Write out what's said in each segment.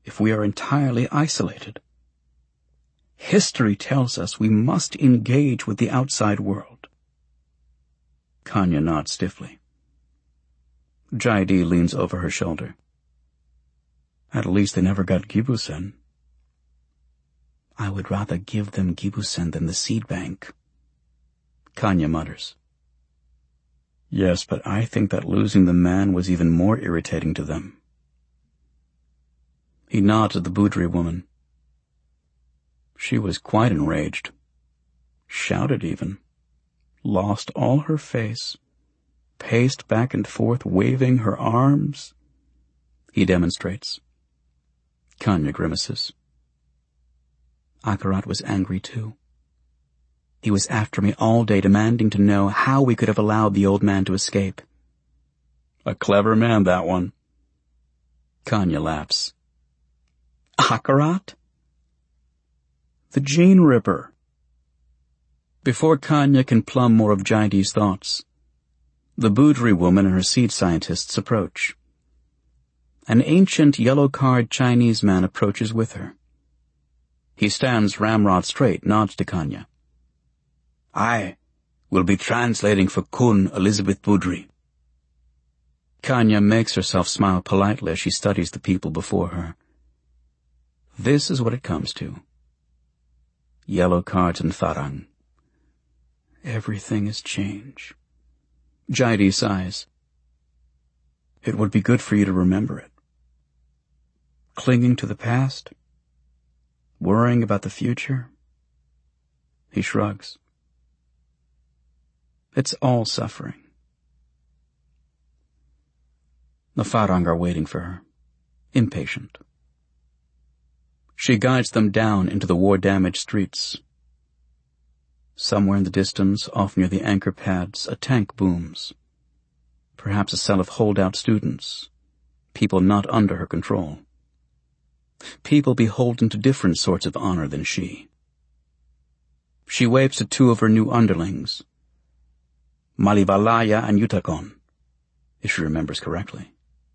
if we are entirely isolated? History tells us we must engage with the outside world. Kanya nods stiffly. Jaidi leans over her shoulder. At least they never got Gibusen. I would rather give them Gibusen than the seed bank. Kanya mutters. Yes, but I think that losing the man was even more irritating to them. He nods at the Budri woman. She was quite enraged. Shouted even. Lost all her face. Paced back and forth, waving her arms. He demonstrates. Kanya grimaces. Akarat was angry too. He was after me all day, demanding to know how we could have allowed the old man to escape. A clever man, that one. Kanya laughs. Akarat? The Gene Ripper. Before Kanya can plumb more of Jaidi's thoughts, the Budri woman and her seed scientists approach. An ancient yellow-card Chinese man approaches with her. He stands ramrod straight, nods to Kanya. I will be translating for Kun Elizabeth Budri. Kanya makes herself smile politely as she studies the people before her. This is what it comes to. Yellow cards and Farang. Everything is change. Jaidi sighs. It would be good for you to remember it. Clinging to the past? Worrying about the future? He shrugs. It's all suffering. The Farang are waiting for her, impatient. She guides them down into the war-damaged streets. Somewhere in the distance, off near the anchor pads, a tank booms. Perhaps a cell of holdout students, people not under her control. People beholden to different sorts of honor than she. She waves to two of her new underlings, Malivalaya and Yutakon, if she remembers correctly.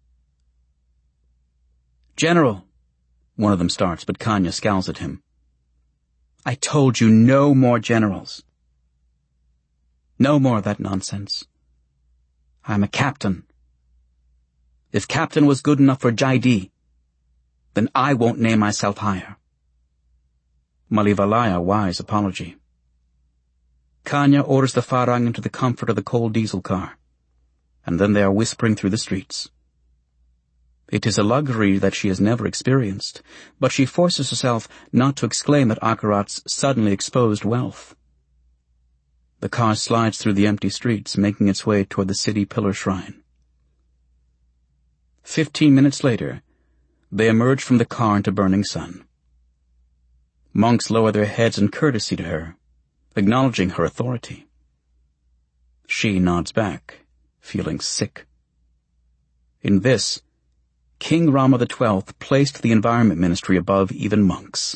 General, one of them starts, but Kanya scowls at him. I told you no more generals. No more of that nonsense. I'm a captain. If captain was good enough for Jaidi, then I won't name myself higher. Malivalaya wise apology. Kanya orders the Farang into the comfort of the cold diesel car, and then they are whispering through the streets. It is a luxury that she has never experienced, but she forces herself not to exclaim at Akarat's suddenly exposed wealth. The car slides through the empty streets, making its way toward the city pillar shrine. 15 minutes later, they emerge from the car into burning sun. Monks lower their heads in courtesy to her, acknowledging her authority. She nods back, feeling sick. In this, King Rama XII placed the Environment Ministry above even monks.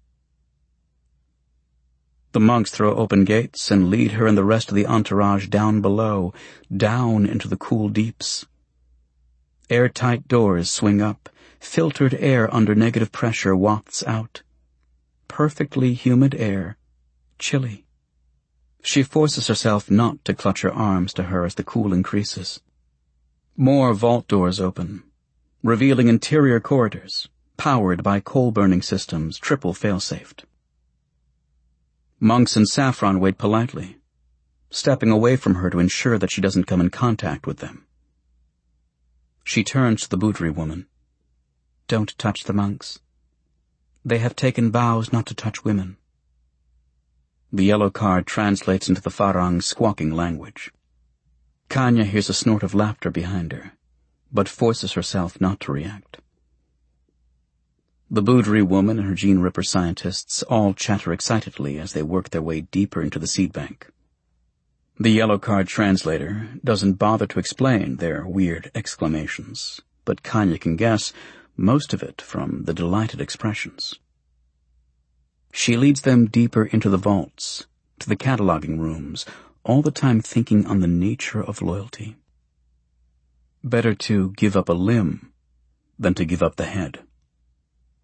The monks throw open gates and lead her and the rest of the entourage down below, down into the cool deeps. Airtight doors swing up, filtered air under negative pressure wafts out. Perfectly humid air, chilly. She forces herself not to clutch her arms to her as the cool increases. More vault doors open, revealing interior corridors, powered by coal-burning systems, triple fail-safed. Monks in saffron wait politely, stepping away from her to ensure that she doesn't come in contact with them. She turns to the Budri woman. Don't touch the monks. They have taken vows not to touch women. The yellow card translates into the Farang's squawking language. Kanya hears a snort of laughter behind her, but forces herself not to react. The Budri woman and her Gene Ripper scientists all chatter excitedly as they work their way deeper into the seed bank. The yellow card translator doesn't bother to explain their weird exclamations, but Kanya can guess most of it from the delighted expressions. She leads them deeper into the vaults, to the cataloging rooms, all the time thinking on the nature of loyalty. Better to give up a limb than to give up the head.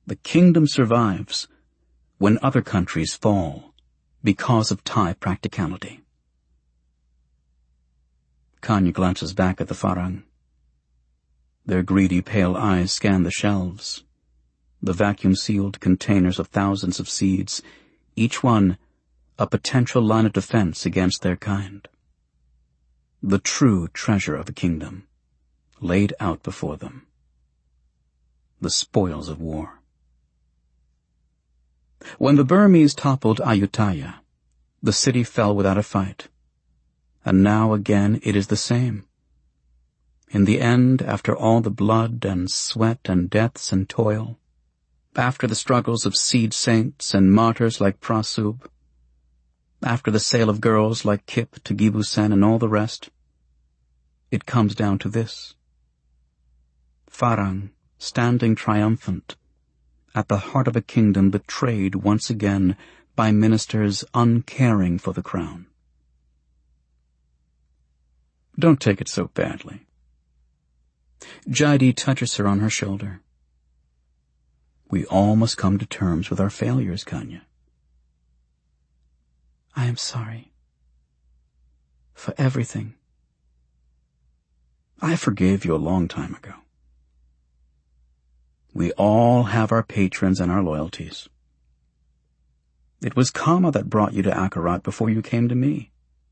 The kingdom survives when other countries fall because of Thai practicality. Kanya glances back at the Farang. Their greedy, pale eyes scan the shelves, the vacuum-sealed containers of thousands of seeds, each one a potential line of defense against their kind. The true treasure of a kingdom, laid out before them. The spoils of war. When the Burmese toppled Ayutthaya, the city fell without a fight. And now again it is the same. In the end, after all the blood and sweat and deaths and toil, after the struggles of seed saints and martyrs like Prasub, after the sale of girls like Kip to Gibu Sen and all the rest, it comes down to this. Farang, standing triumphant, at the heart of a kingdom betrayed once again by ministers uncaring for the crown. Don't take it so badly. Jaidi touches her on her shoulder. We all must come to terms with our failures, Kanya. I am sorry. For everything. I forgave you a long time ago. We all have our patrons and our loyalties. It was karma that brought you to Akarat before you came to me.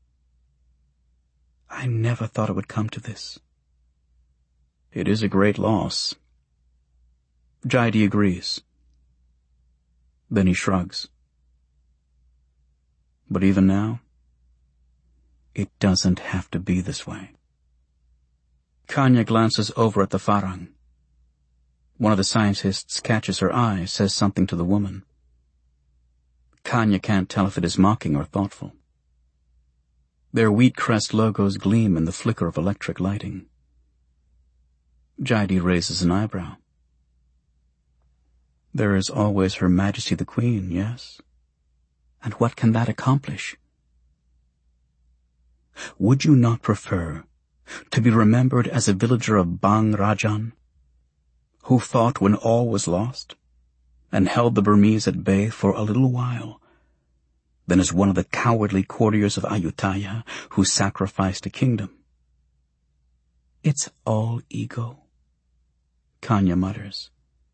I never thought it would come to this. It is a great loss. Jaidi agrees. Then he shrugs. But even now, it doesn't have to be this way. Kanya glances over at the Farang. One of the scientists catches her eye, says something to the woman. Kanya can't tell if it is mocking or thoughtful. Their wheat crest logos gleam in the flicker of electric lighting. Jaidi raises an eyebrow. There is always Her Majesty the Queen, yes? And what can that accomplish? Would you not prefer to be remembered as a villager of Bang Rajan, who fought when all was lost, and held the Burmese at bay for a little while, than as one of the cowardly courtiers of Ayutthaya who sacrificed a kingdom? It's all ego, Kanya mutters.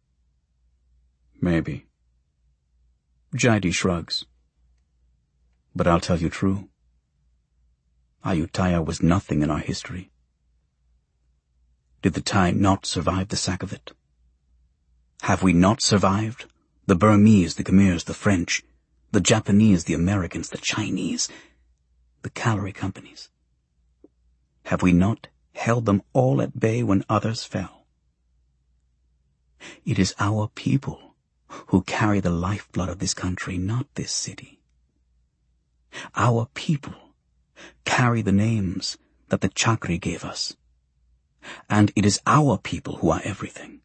Maybe. Jaidi shrugs. But I'll tell you true. Ayutthaya was nothing in our history. Did the Thai not survive the sack of it? Have we not survived? The Burmese, the Khmers, the French, the Japanese, the Americans, the Chinese, the Callery companies. Have we not held them all at bay when others fell? It is our people who carry the lifeblood of this country, not this city. Our people carry the names that the Chakri gave us, and it is our people who are everything.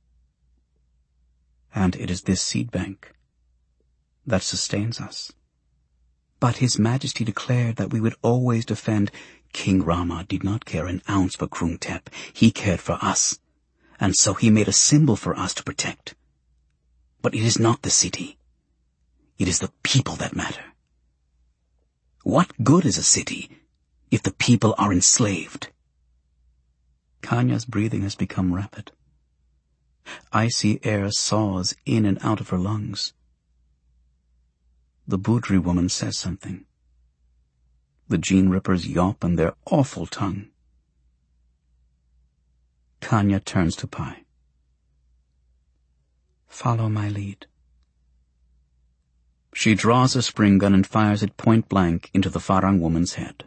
And it is this seed bank that sustains us. But His Majesty declared that we would always defend. King Rama did not care an ounce for Krung Thep. He cared for us, and so he made a symbol for us to protect. But it is not the city. It is the people that matter. What good is a city if the people are enslaved? Kanya's breathing has become rapid. Icy air saws in and out of her lungs. The Budri woman says something. The gene rippers yawp in their awful tongue. Kanya turns to Pai. Follow my lead. She draws a spring gun and fires it point blank into the Farang woman's head.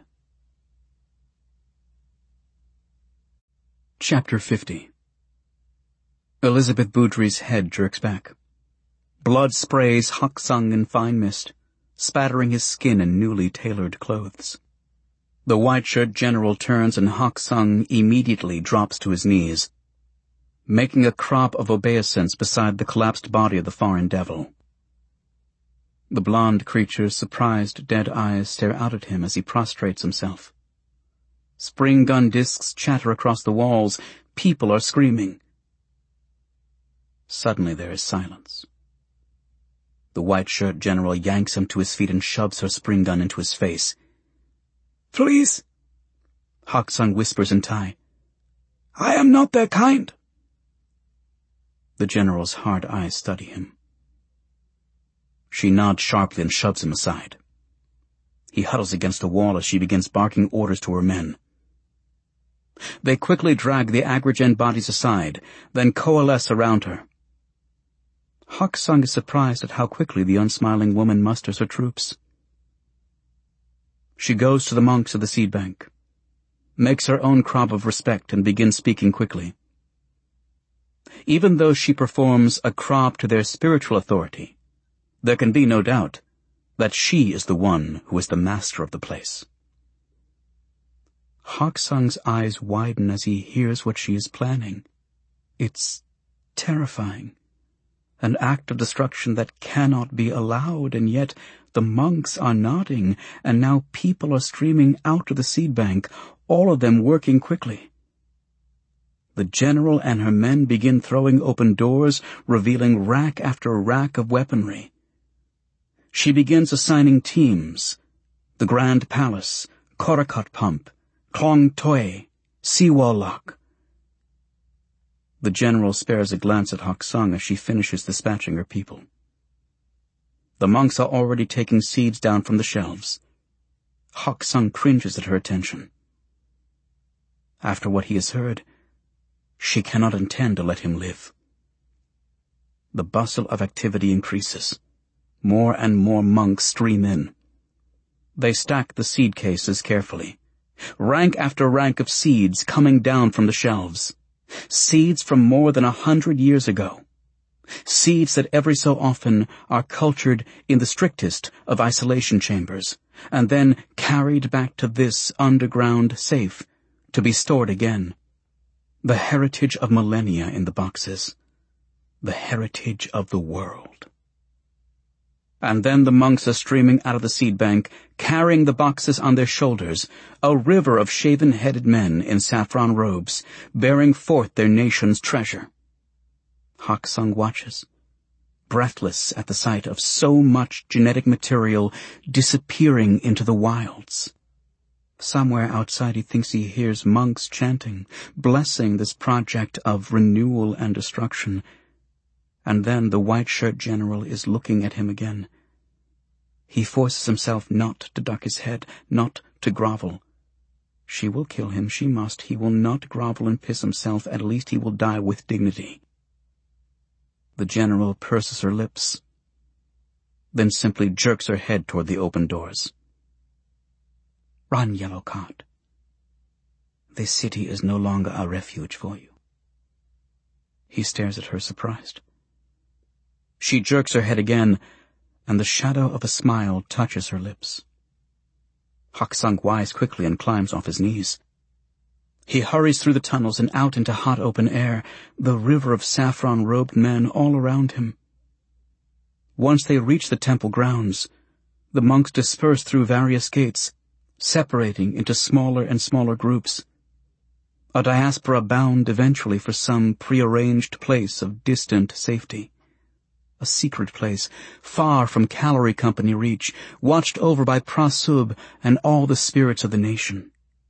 Chapter 50. Elizabeth Budri's head jerks back. Blood sprays Hak Sung in fine mist, spattering his skin and newly tailored clothes. The white-shirt general turns and Hak Sung immediately drops to his knees, making a crop of obeisance beside the collapsed body of the foreign devil. The blond creature's surprised, dead eyes stare out at him as he prostrates himself. Spring gun discs chatter across the walls. People are screaming. Suddenly there is silence. The white-shirt general yanks him to his feet and shoves her spring gun into his face. "Please," Hak Sung whispers in Thai. "I am not their kind." The general's hard eyes study him. She nods sharply and shoves him aside. He huddles against the wall as she begins barking orders to her men. They quickly drag the Agrigen bodies aside, then coalesce around her. Hak Sung is surprised at how quickly the unsmiling woman musters her troops. She goes to the monks of the seed bank, makes her own crop of respect, and begins speaking quickly. Even though she performs a crop to their spiritual authority, there can be no doubt that she is the one who is the master of the place. Hak Sung's eyes widen as he hears what she is planning. It's terrifying. An act of destruction that cannot be allowed, and yet the monks are nodding, and now people are streaming out of the seed bank, all of them working quickly. The general and her men begin throwing open doors, revealing rack after rack of weaponry. She begins assigning teams: the Grand Palace, Korakot Pump, Klong Toei, Seawall Lock. The general spares a glance at Hak Sung as she finishes dispatching her people. The monks are already taking seeds down from the shelves. Hak Sung cringes at her attention. After what he has heard, she cannot intend to let him live. The bustle of activity increases. More and more monks stream in. They stack the seed cases carefully. Rank after rank of seeds coming down from the shelves. Seeds from more than 100 years ago. Seeds that every so often are cultured in the strictest of isolation chambers, and then carried back to this underground safe to be stored again. The heritage of millennia in the boxes. The heritage of the world. And then the monks are streaming out of the seed bank, carrying the boxes on their shoulders, a river of shaven-headed men in saffron robes, bearing forth their nation's treasure. Hak Sung watches, breathless at the sight of so much genetic material disappearing into the wilds. Somewhere outside he thinks he hears monks chanting, blessing this project of renewal and destruction. And then the white-shirt general is looking at him again. He forces himself not to duck his head, not to grovel. She will kill him, she must. He will not grovel and piss himself, at least he will die with dignity. The general purses her lips, then simply jerks her head toward the open doors. Run, Yellow Cod. This city is no longer a refuge for you. He stares at her, surprised. She jerks her head again, and the shadow of a smile touches her lips. Hak Sung wise quickly and climbs off his knees. He hurries through the tunnels and out into hot open air, the river of saffron-robed men all around him. Once they reach the temple grounds, the monks disperse through various gates, separating into smaller and smaller groups. A diaspora bound eventually for some prearranged place of distant safety. A secret place, far from Calorie Company reach, watched over by Prasub and all the spirits of the nation.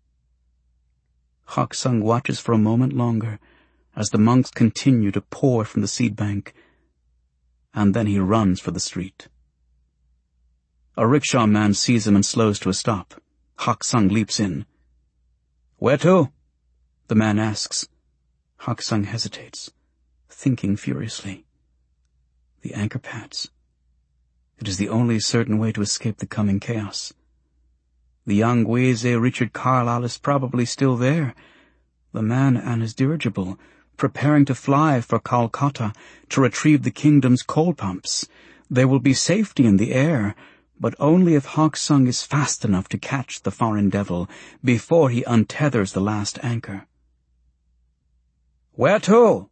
Hak Sung watches for a moment longer as the monks continue to pour from the seed bank, and then he runs for the street. A rickshaw man sees him and slows to a stop. Hak Sung leaps in. "Where to?" the man asks. Hak Sung hesitates, thinking furiously. The anchor pads. It is the only certain way to escape the coming chaos. The young Weze Richard Carlyle is probably still there, the man and his dirigible, preparing to fly for Calcutta to retrieve the kingdom's coal pumps. There will be safety in the air, but only if Hak Sung is fast enough to catch the foreign devil before he untethers the last anchor. "Where to?"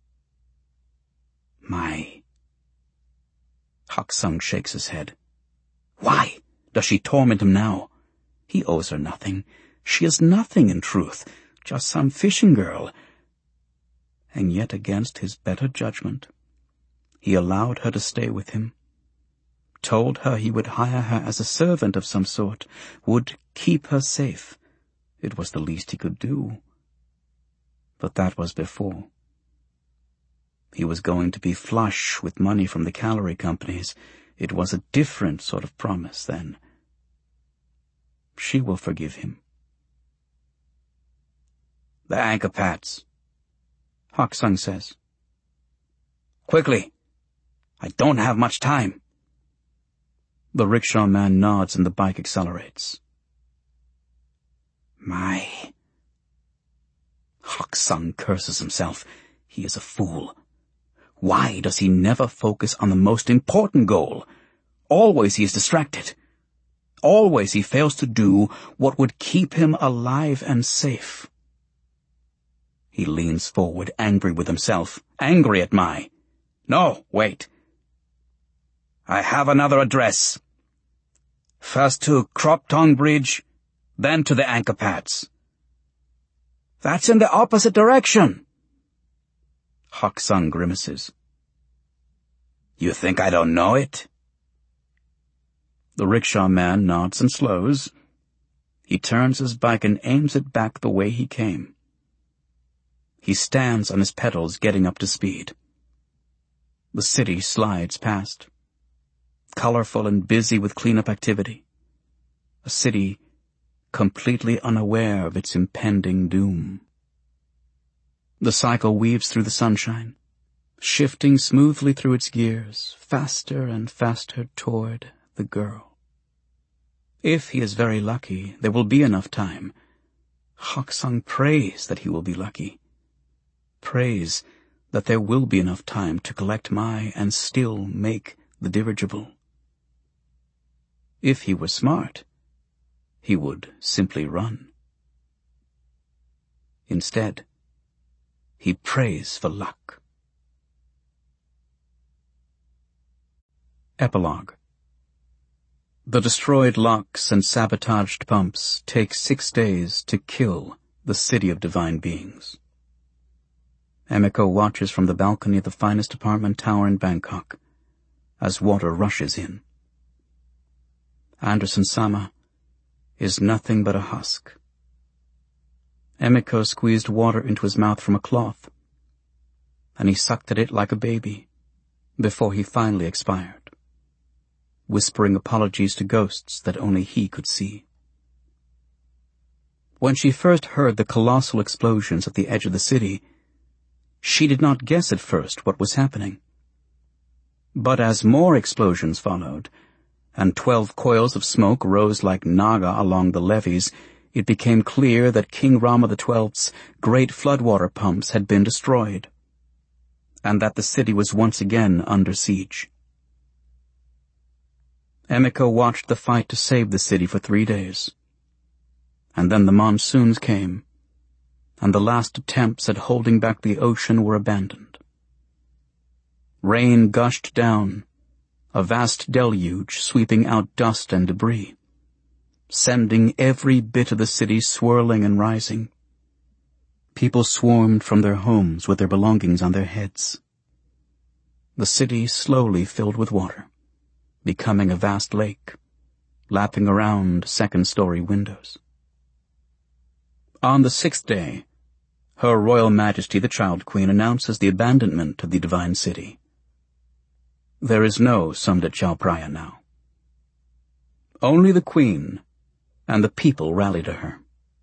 "My..." Hak Sung shakes his head. Why does she torment him now? He owes her nothing. She is nothing, in truth, just some fishing girl. and yet against his better judgment, he allowed her to stay with him, told her he would hire her as a servant of some sort, would keep her safe. It was the least he could do. But that was before. He was going to be flush with money from the calorie companies. It was a different sort of promise then. She will forgive him. The anchor pads, Hak Sung says. Quickly. I don't have much time. The rickshaw man nods and the bike accelerates. My. Hak Sung curses himself. He is a fool. Why does he never focus on the most important goal? Always he is distracted. Always he fails to do what would keep him alive and safe. He leans forward, angry with himself, angry at Mai. No, wait. I have another address. First to Krop Tong Bridge, then to the anchor pads. That's in the opposite direction. Hak Sung grimaces. You think I don't know it? The rickshaw man nods and slows. He turns his bike and aims it back the way he came. He stands on his pedals, getting up to speed. The city slides past, colorful and busy with cleanup activity. A city completely unaware of its impending doom. The cycle weaves through the sunshine, shifting smoothly through its gears, faster and faster toward the girl. If he is very lucky, there will be enough time. Hak Sung prays that he will be lucky. Prays that there will be enough time to collect Mai and still make the dirigible. If he were smart, he would simply run. Instead, he prays for luck. Epilogue. The destroyed locks and sabotaged pumps take 6 days to kill the city of divine beings. Emiko watches from the balcony of the finest apartment tower in Bangkok as water rushes in. Anderson-sama is nothing but a husk. Emiko squeezed water into his mouth from a cloth, and he sucked at it like a baby before he finally expired, whispering apologies to ghosts that only he could see. When she first heard the colossal explosions at the edge of the city, she did not guess at first what was happening. But as more explosions followed, and 12 coils of smoke rose like naga along the levees, it became clear that King Rama XII's great floodwater pumps had been destroyed, and that the city was once again under siege. Emiko watched the fight to save the city for 3 days. And then the monsoons came, and the last attempts at holding back the ocean were abandoned. Rain gushed down, a vast deluge sweeping out dust and debris, sending every bit of the city swirling and rising. People swarmed from their homes with their belongings on their heads. The city slowly filled with water, becoming a vast lake, lapping around second-story windows. On the 6th day, Her Royal Majesty the Child Queen announces the abandonment of the divine city. There is no Sumdet Chowpraya now. Only the Queen and the people rally to her.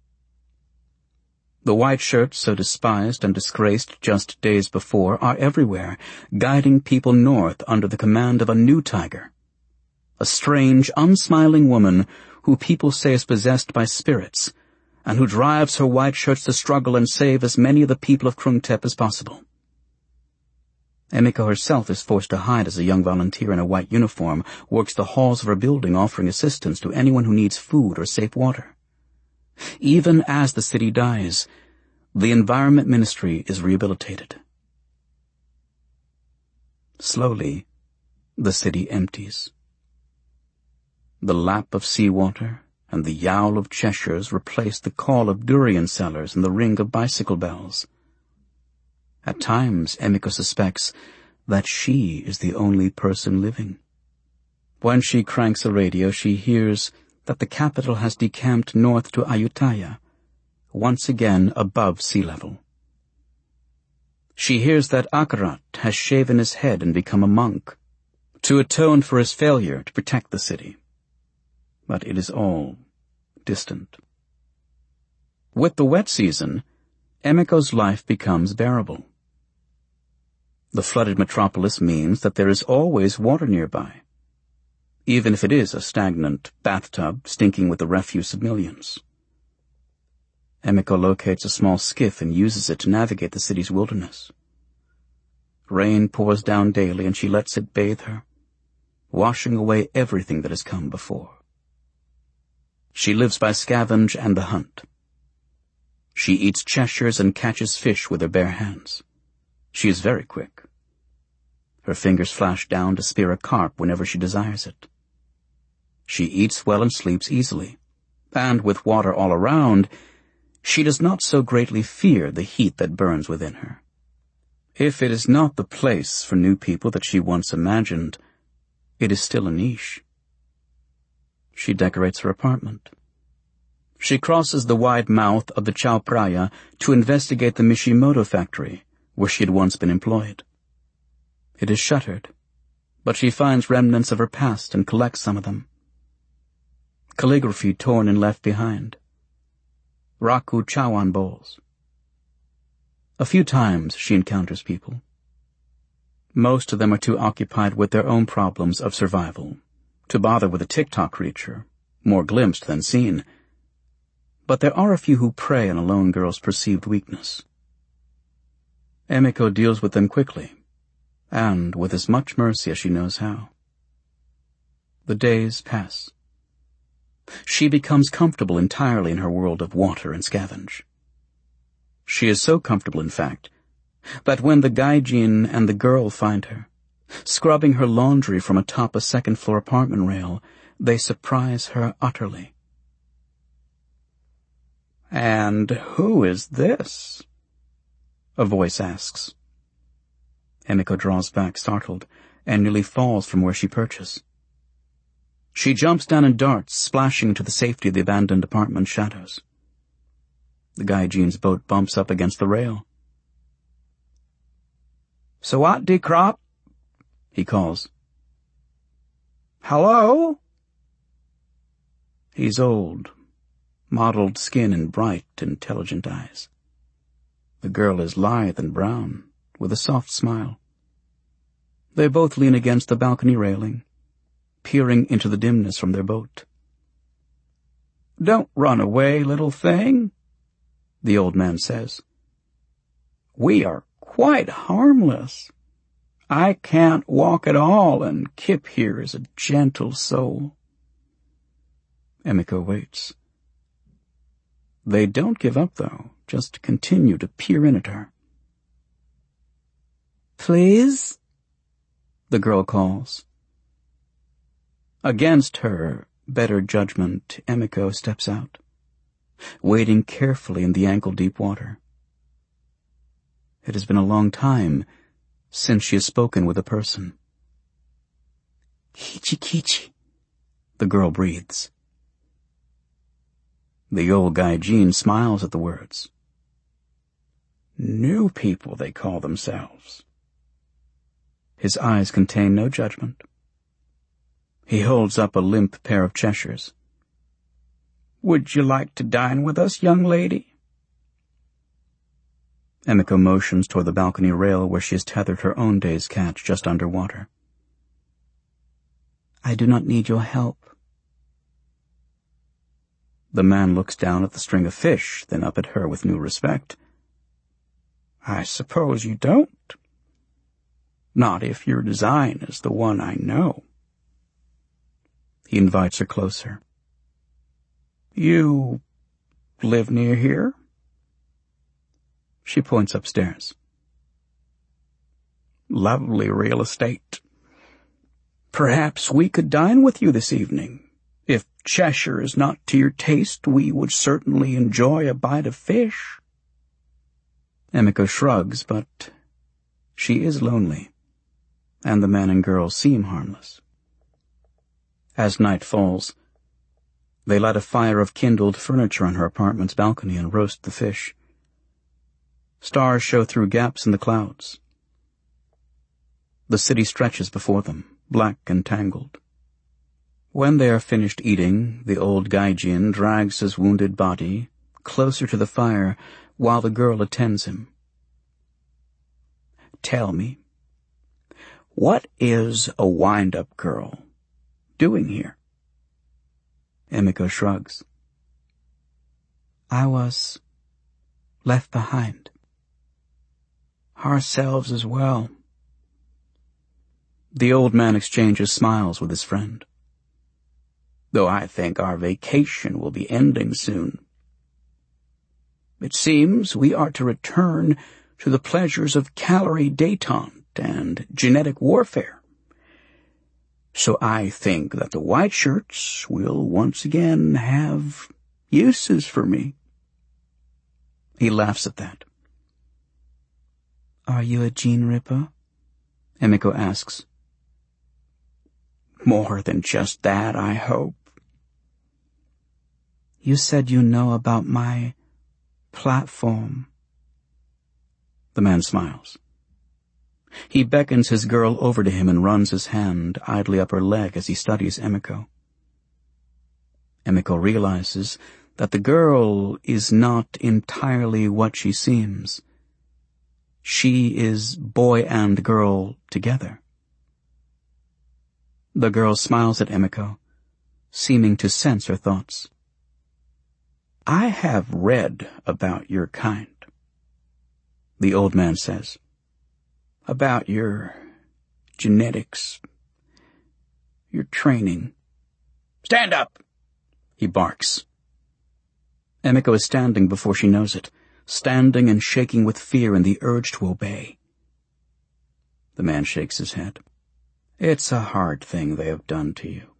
The white shirts, so despised and disgraced just days before, are everywhere, guiding people north under the command of a new tiger, a strange, unsmiling woman who people say is possessed by spirits, and who drives her white shirts to struggle and save as many of the people of Krungtep as possible. Emiko herself is forced to hide as a young volunteer in a white uniform, works the halls of her building offering assistance to anyone who needs food or safe water. Even as the city dies, the Environment Ministry is rehabilitated. Slowly, the city empties. The lap of seawater and the yowl of Cheshires replace the call of durian sellers and the ring of bicycle bells. At times, Emiko suspects that she is the only person living. When she cranks a radio, she hears that the capital has decamped north to Ayutthaya, once again above sea level. She hears that Akarat has shaven his head and become a monk, to atone for his failure to protect the city. But it is all distant. With the wet season, Emiko's life becomes bearable. The flooded metropolis means that there is always water nearby, even if it is a stagnant bathtub stinking with the refuse of millions. Emiko locates a small skiff and uses it to navigate the city's wilderness. Rain pours down daily and she lets it bathe her, washing away everything that has come before. She lives by scavenge and the hunt. She eats Cheshires and catches fish with her bare hands. She is very quick. Her fingers flash down to spear a carp whenever she desires it. She eats well and sleeps easily, and with water all around, she does not so greatly fear the heat that burns within her. If it is not the place for new people that she once imagined, it is still a niche. She decorates her apartment. She crosses the wide mouth of the Chao Phraya to investigate the Mishimoto factory, where she had once been employed. It is shuttered, but she finds remnants of her past and collects some of them. Calligraphy torn and left behind. Raku Chawan bowls. A few times she encounters people. Most of them are too occupied with their own problems of survival to bother with a TikTok creature, more glimpsed than seen. But there are a few who prey on a lone girl's perceived weakness. Emiko deals with them quickly, and with as much mercy as she knows how. The days pass. She becomes comfortable entirely in her world of water and scavenge. She is so comfortable, in fact, that when the gaijin and the girl find her, scrubbing her laundry from atop a second-floor apartment rail, they surprise her utterly. "And who is this?" a voice asks. Emiko draws back, startled, and nearly falls from where she perches. She jumps down and darts, splashing into the safety of the abandoned apartment shadows. The gaijin's boat bumps up against the rail. "Sawat Krop," he calls. "Hello?" He's old, mottled skin and bright, intelligent eyes. The girl is lithe and brown, with a soft smile. They both lean against the balcony railing, peering into the dimness from their boat. "Don't run away, little thing," the old man says. "We are quite harmless. I can't walk at all, and Kip here is a gentle soul." Emiko waits. They don't give up, though, just continue to peer in at her. "Please?" the girl calls. Against her better judgment, Emiko steps out, wading carefully in the ankle-deep water. It has been a long time since she has spoken with a person. "Kichi-kichi," the girl breathes. The old gaijin smiles at the words. "New people, they call themselves." His eyes contain no judgment. He holds up a limp pair of Cheshires. "Would you like to dine with us, young lady?" Emiko motions toward the balcony rail where she has tethered her own day's catch just under water. "I do not need your help." The man looks down at the string of fish, then up at her with new respect. "I suppose you don't. Not if your design is the one I know." He invites her closer. "You live near here?" She points upstairs. "Lovely real estate. Perhaps we could dine with you this evening. If Cheshire is not to your taste, we would certainly enjoy a bite of fish." Emiko shrugs, but she is lonely, and the man and girl seem harmless. As night falls, they light a fire of kindled furniture on her apartment's balcony and roast the fish. Stars show through gaps in the clouds. The city stretches before them, black and tangled. When they are finished eating, the old gaijin drags his wounded body closer to the fire while the girl attends him. "Tell me, what is a wind-up girl doing here?" Emiko shrugs. "I was left behind. Ourselves as well." The old man exchanges smiles with his friend. "Though I think our vacation will be ending soon. It seems we are to return to the pleasures of calorie détente and genetic warfare. So I think that the white shirts will once again have uses for me." He laughs at that. "Are you a gene ripper?" Emiko asks. "More than just that, I hope." "You said you know about my platform." The man smiles. He beckons his girl over to him and runs his hand idly up her leg as he studies Emiko. Emiko realizes that the girl is not entirely what she seems. She is boy and girl together. The girl smiles at Emiko, seeming to sense her thoughts. "I have read about your kind," the old man says. "About your genetics, your training." "Stand up!" he barks. Emiko is standing before she knows it, standing and shaking with fear and the urge to obey. The man shakes his head. "It's a hard thing they have done to you."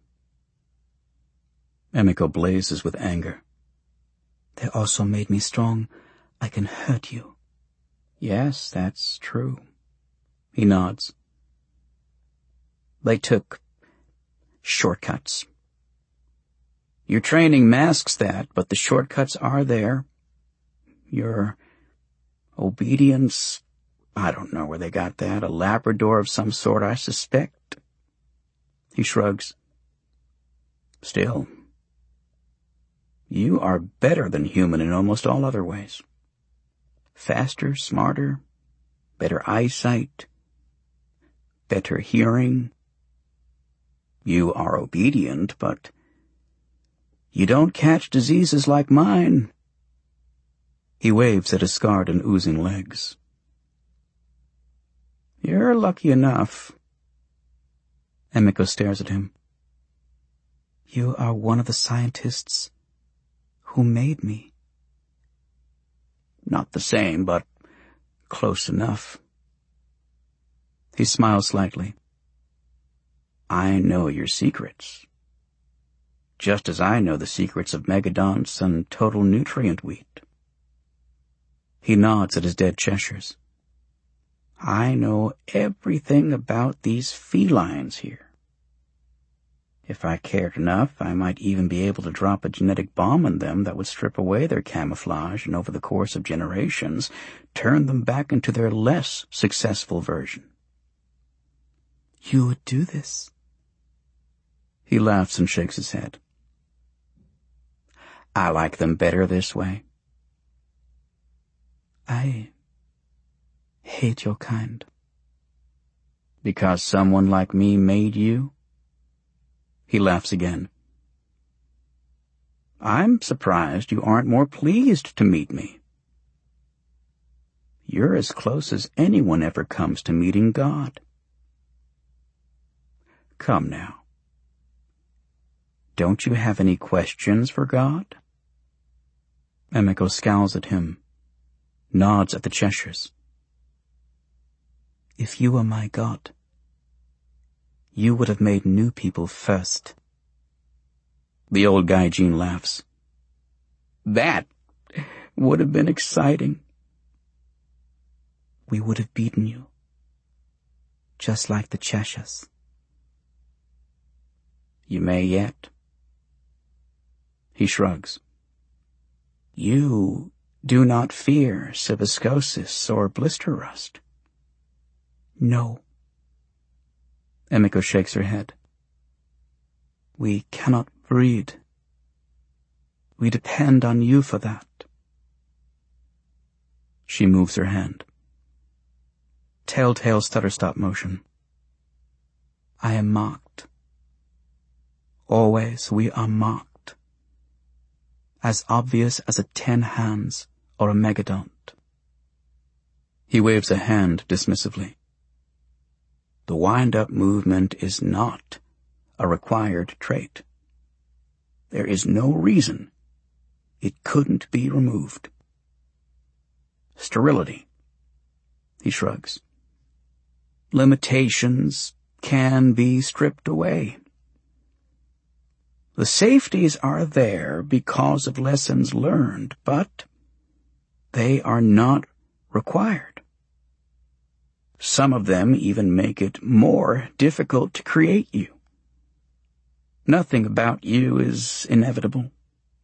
Emiko blazes with anger. "They also made me strong. I can hurt you." "Yes, that's true." He nods. "They took shortcuts. Your training masks that, but the shortcuts are there. Your obedience, I don't know where they got that. A Labrador of some sort, I suspect." He shrugs. "Still, you are better than human in almost all other ways. Faster, smarter, better eyesight, better hearing. You are obedient, but you don't catch diseases like mine." He waves at his scarred and oozing legs. "You're lucky enough." Emiko stares at him. "You are one of the scientists who made me." "Not the same, but close enough." He smiles slightly. "I know your secrets, just as I know the secrets of megadonts and total nutrient wheat." He nods at his dead Cheshires. "I know everything about these felines here. If I cared enough, I might even be able to drop a genetic bomb on them that would strip away their camouflage and over the course of generations, turn them back into their less successful version." "You would do this?" He laughs and shakes his head. "I like them better this way." "I hate your kind." "Because someone like me made you?" He laughs again. "I'm surprised you aren't more pleased to meet me. You're as close as anyone ever comes to meeting God. Come now. Don't you have any questions for God?" Emiko scowls at him, nods at the Cheshires. "If you were my God, you would have made new people first." The old gaijin laughs. "That would have been exciting." we would have beaten you, just like the Cheshires. You may yet. He shrugs. You do not fear seviscosis or blister rust? No. Emiko shakes her head. We cannot breed. We depend on you for that. She moves her hand. Telltale stutter-stop motion. I am marked. Always we are marked. As obvious as a 10 hands or a megadont. He waves a hand dismissively. The wind-up movement is not a required trait. There is no reason it couldn't be removed. Sterility. He shrugs. Limitations can be stripped away. The safeties are there because of lessons learned, but they are not required. Some of them even make it more difficult to create you. Nothing about you is inevitable.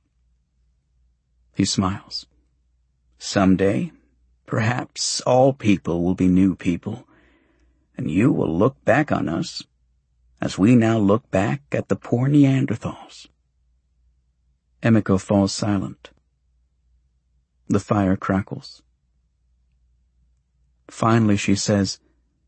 He smiles. Someday, perhaps all people will be new people, and you will look back on us as we now look back at the poor Neanderthals. Emiko falls silent. The fire crackles. Finally she says,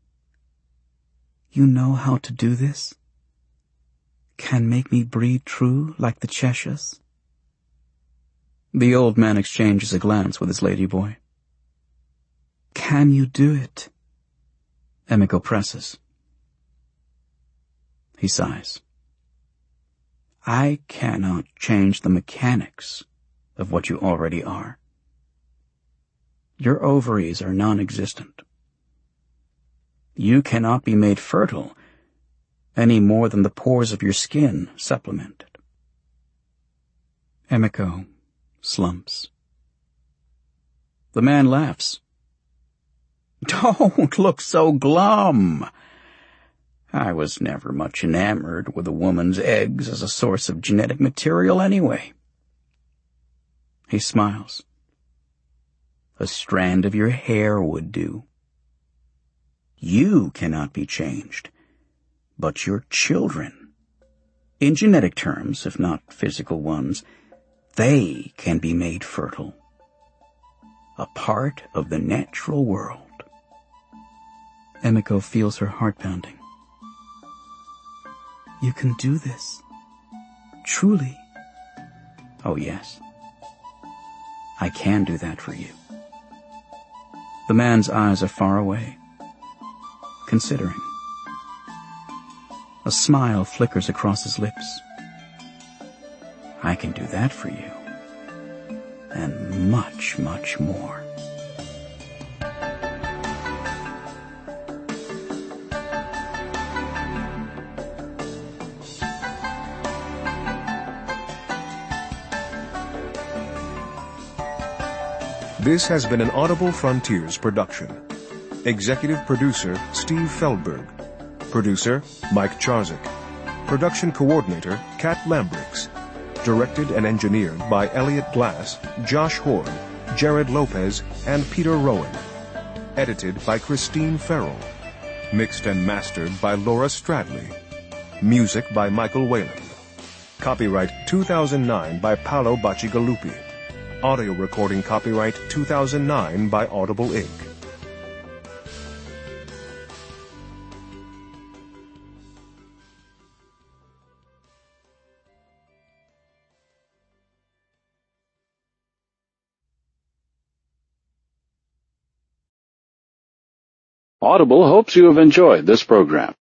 You know how to do this? Can make me breed true like the Cheshires? The old man exchanges a glance with his ladyboy. Can you do it? Emiko presses. He sighs. I cannot change the mechanics of what you already are. Your ovaries are non-existent. You cannot be made fertile any more than the pores of your skin supplemented. Emiko slumps. The man laughs. Don't look so glum. I was never much enamored with a woman's eggs as a source of genetic material anyway. He smiles. A strand of your hair would do. You cannot be changed, but your children, in genetic terms, if not physical ones, they can be made fertile. A part of the natural world. Emiko feels her heart pounding. You can do this. Truly. Oh, yes. I can do that for you. The man's eyes are far away, considering. A smile flickers across his lips. I can do that for you. And much, much more. This has been an Audible Frontiers production. Executive producer, Steve Feldberg. Producer, Mike Charzik. Production coordinator, Kat Lambrix. Directed and engineered by Elliot Glass, Josh Horn, Jared Lopez, and Peter Rowan. Edited by Christine Farrell. Mixed and mastered by Laura Stradley. Music by Michael Whalen. Copyright 2009 by Paolo Bacigalupi. Audio recording copyright 2009 by Audible Inc. Audible hopes you have enjoyed this program.